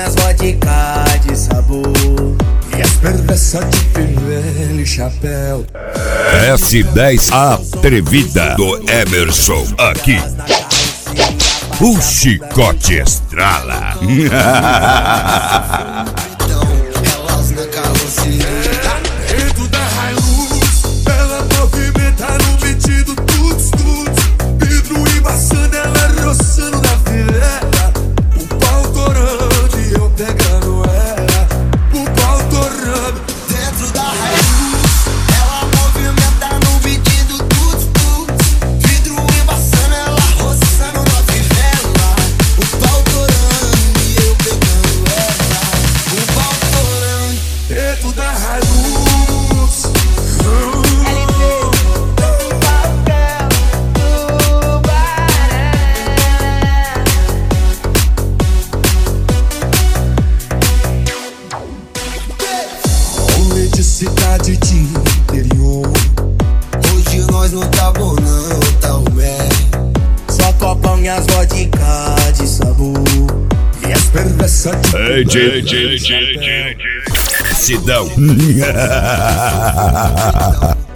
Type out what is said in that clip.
as vodka de sabor e as perversas de vermelho e chapéu. S10 Atrevida do Emerson aqui. O chicote estrala. Elas na carroceria. Dentro da Hilux, ela movimenta no beat do tuts tuts. Vidro embaçando, ela roçando na fileira. O pau torando e eu pegando ela. O pau torando. Dentro da Hilux, ela movimenta no beat do tuts tuts. Vidro embaçando, ela roçando na fivela. O pau torando e eu pegando ela. O pau torando. Dentro da Hilux. Homem de cidade de interior. Hoje nós não tá bom não, tá o mé. Só copão e as vodka de sabor E as perversas de Sidão.